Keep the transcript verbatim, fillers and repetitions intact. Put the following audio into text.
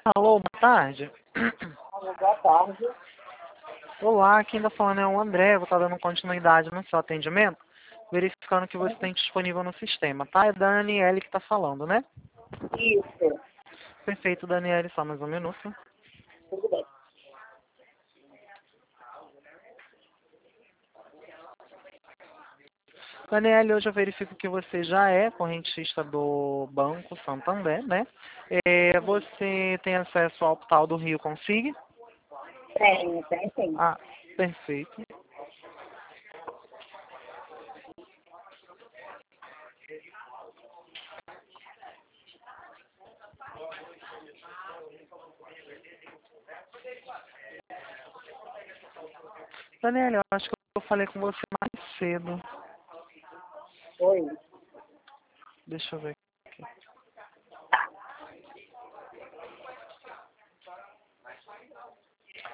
Alô, boa tarde. Alô, boa tarde. Olá, quem está falando é o André. Vou estar dando continuidade no seu atendimento, verificando que você tem disponível no sistema, tá? É da Daniele que está falando, né? Isso, Perfeito, Daniele, só mais um minuto. tudo bem. Daniele, hoje eu verifico que você já é correntista do Banco Santander, né? É, você tem acesso ao portal do Rio Consigue? Tem, tem sim. Ah, perfeito. Daniele, eu acho que eu falei com você mais cedo. Oi. Deixa eu ver.